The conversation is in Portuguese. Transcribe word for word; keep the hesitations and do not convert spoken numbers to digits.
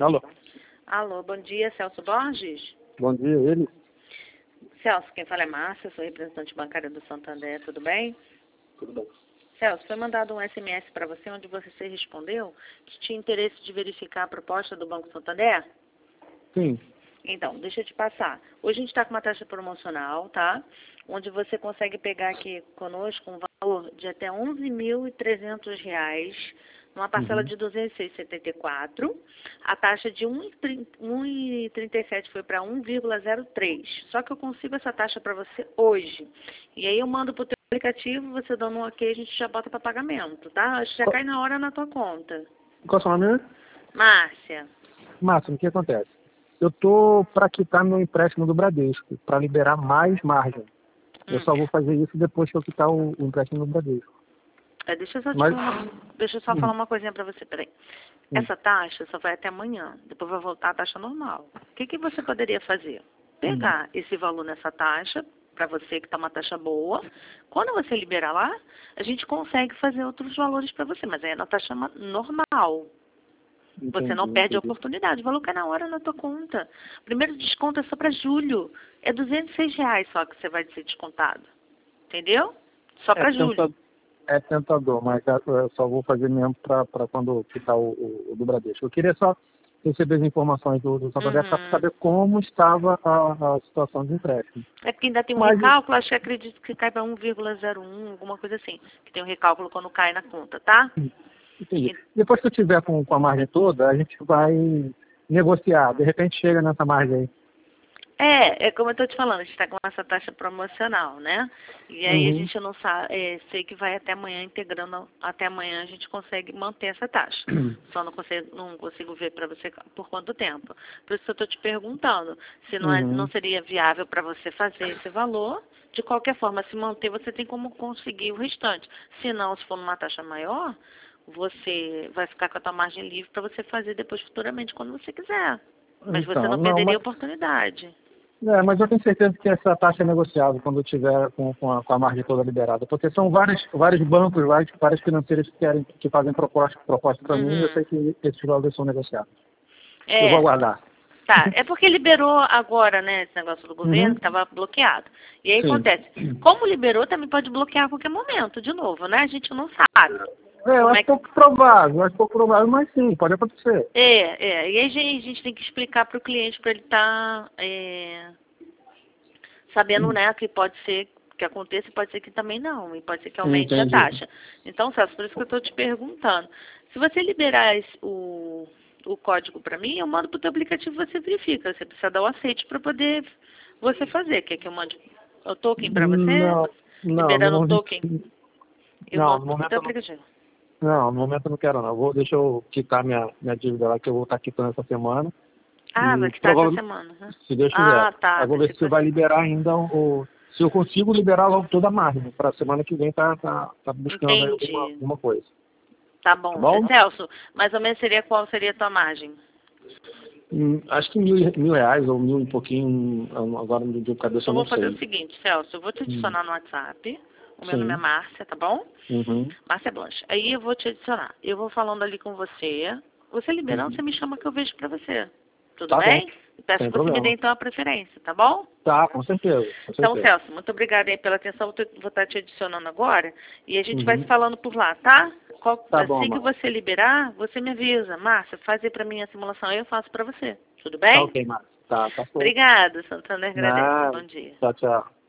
Alô. Alô, bom dia, Celso Borges? Bom dia, ele? Celso, quem fala é Márcia, sou representante bancária do Santander, tudo bem? Tudo bem. Celso, foi mandado um S M S para você onde você respondeu que tinha interesse de verificar a proposta do Banco Santander? Sim. Então, deixa eu te passar. Hoje a gente está com uma taxa promocional, tá? Onde você consegue pegar aqui conosco um valor de até onze mil e trezentos reais, numa parcela Uhum. de duzentos e seis vírgula setenta e quatro. A taxa de um vírgula trinta e sete foi para um vírgula zero três. Só que eu consigo essa taxa para você hoje. E aí eu mando para o teu aplicativo, você dando um ok, a gente já bota para pagamento, tá? Já Qual, cai na hora na tua conta. qual é o seu nome? Márcia. Márcio, o que acontece? Eu tô para quitar meu empréstimo do Bradesco, para liberar mais margem. Eu Hum. só vou fazer isso depois que eu quitar o, o empréstimo do Bradesco. É, deixa eu só, te Mas, falar, uma, deixa eu só hum, falar uma coisinha para você, peraí. hum, Essa taxa só vai até amanhã, depois vai voltar a taxa normal. O que, que você poderia fazer? hum. Pegar esse valor nessa taxa, para você que está uma taxa boa. Quando você liberar lá, a gente consegue fazer outros valores para você, mas aí é na taxa ma- normal. Você Entendi, não perde a entendi. oportunidade, o valor cai na hora na tua conta. O primeiro desconto é só para julho. É duzentos e seis reais só que você vai ser descontado. Entendeu? Só É, para julho. tenta, é tentador, mas eu só vou fazer mesmo para quando quitar o, o, o do Bradesco. Eu queria só receber as informações do, do Santander para Uhum. saber como estava a, a situação de empréstimo. É porque ainda tem um Mas, recálculo, acho que acredito que cai para um vírgula zero um, alguma coisa assim. Que tem um recálculo quando cai na conta, tá? entendi. E- Depois que eu tiver com, com a margem toda, a gente vai negociar. De repente chega nessa margem aí. É, é como eu estou te falando, a gente está com essa taxa promocional, né? E aí a Uhum. gente não sabe, é, sei que vai até amanhã, integrando, até amanhã a gente consegue manter essa taxa. Só não consigo, não consigo ver para você por quanto tempo. Por isso que eu estou te perguntando, se não, é, não Uhum. seria viável para você fazer esse valor. De qualquer forma, se manter, você tem como conseguir o restante. Se não, se for numa taxa maior, você vai ficar com a tua margem livre para você fazer depois futuramente, quando você quiser. Mas você Então, não não, perderia mas, a oportunidade. é, mas eu tenho certeza que essa taxa é negociável quando eu tiver com, com, a, com a margem toda liberada. Porque são vários, vários bancos, vários, várias financeiras que, querem, que fazem proposta, proposta para mim e eu Uhum. sei que esses valores são negociáveis. Eu vou É, aguardar. tá. É porque liberou agora, né, esse negócio do governo, Uhum. que estava bloqueado. E aí Sim. acontece, como liberou, também pode bloquear a qualquer momento, de novo, né? A gente não sabe É, eu como acho é que... pouco provável, eu acho pouco provável, mas sim, pode acontecer. É, é. E aí a gente, a gente tem que explicar para o cliente para ele estar sabendo, né, que pode ser que aconteça e pode ser que também não, e pode ser que aumente a Entendi. taxa. Então, Celso, por isso que eu estou te perguntando. Se você liberar esse- o, o código para mim, eu mando para o teu aplicativo e você verifica. Você precisa dar o aceite para poder você fazer. Quer que eu mande o token para você? Não, não, no Liberando o momento, token, eu não, mando no para o momento teu eu não, aplicativo. não, no momento eu não quero não. Vou, deixa eu quitar minha, minha dívida lá, que eu vou estar quitando essa semana. Ah, vai E quitar essa provavelmente, semana, né? se Deus quiser. Ah, tá. Aí vou ver Pensei que se vai fosse... liberar ainda o. Se eu consigo liberar logo toda a margem. Para a semana que vem tá, tá, tá buscando aí alguma, Entendi. alguma coisa. Tá Tá bom. bom? Celso, mais ou menos seria qual seria a tua margem? Hum, acho que mil, mil reais ou mil e pouquinho, agora no de cabeça Então, eu eu não vou fazer o sei. seguinte, Celso, eu vou te Hum, adicionar no WhatsApp. O meu nome é sim. Márcia, tá bom? Uhum. Márcia Blanche. Aí eu vou te adicionar. Eu vou falando ali com você. Você liberando, você Uhum. me chama que eu vejo pra você. Tudo Tá bom, bem? E peço sem que você me dê problema. então a preferência, tá bom? Tá, com certeza, com Então, certeza. Celso, muito obrigada aí pela atenção. Vou, te- vou estar te adicionando agora. E a gente vai se Uhum. falando por lá, tá? Qual- Tá bom, assim que Márcio. você liberar, você me avisa. Márcia, faz aí pra mim a simulação aí, eu faço pra você. Tudo Tá bem? ok, Márcio. Tá, tá show. Obrigada, Santana agradece. Nada. Bom dia. Tchau, tchau.